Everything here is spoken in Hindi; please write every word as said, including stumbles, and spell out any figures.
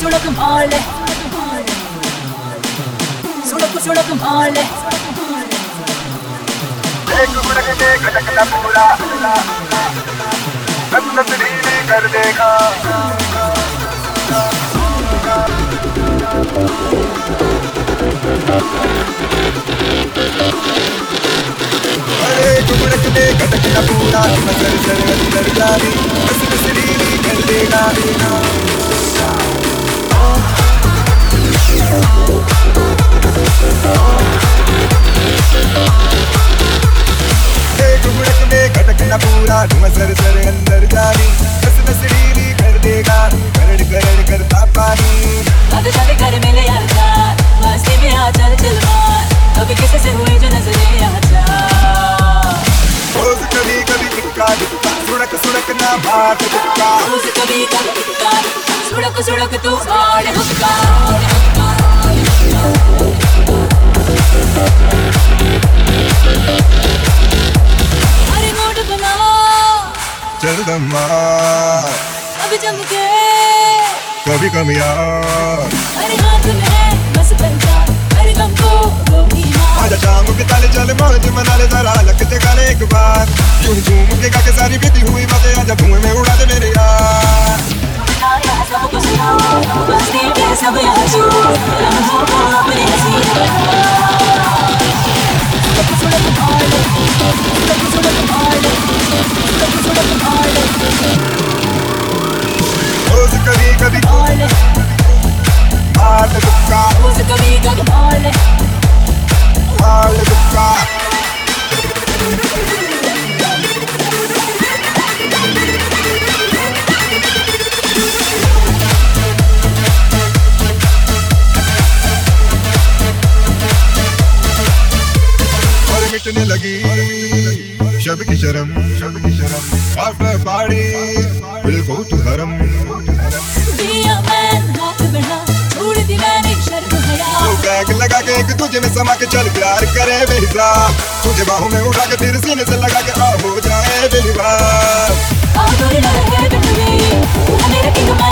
सुड़क माले सुड़क सुड़क माले एक गुड़क के खटकना पूरा सब तस्वीरें कर देगा अरे गुड़क के खटकना पूरा नजर सर अंदर जानी बस तस्वीरें कर देगा खटकना पूरा धुआं सर सर अंदर जानी बस नसरीली कर देगा करड़ करड़ करता पानी अब चल कर मिले यार जान मस्ती में आ चल चल मार कभी किसी से हुए जो नजरे आ जा रोज कभी कभी टिक्का टिक्का सुड़क सुड़क ना भाट टिक्का रोज कभी कभी टिक्का सुड़क सुड़क तू भाड़ हुक्का चल दम्मा अभी जम के कभी कम यार अरे हाथ में बस पंचा अरे गम को गोगी मार आजा शाम के ताले चल मौज मना ले जरा लगते गाने एक बार यूं झूम के गा के सारी बीती हुई बातें आजा धुएं में उड़ा दे मेरे यार सब कुछ मस्ती में सब आंसू लम्हों को अपने हंसी सुड़क सुड़क भाड़ सुड़क सुड़क भाड़ सुड़क सुड़क भाड़ रोज कभी कभी भाड़ भाट टिक्का रोज कभी कभी भाड़ भाट टिक्का मिटने लगी शब की शर्म शब की शर्म after party will go to हरम दिया मैन हाथ बढ़ा छोड़ दी मैंने शर्म हया तो बैग लगा के एक तुझे में समा के चल प्यार करे बेहिसा तुझे बाहों में उठा के फिर सीने से लगा के आ हो जाए बेहिसा आ दूर न रहे बिटवी तू मेरा किंग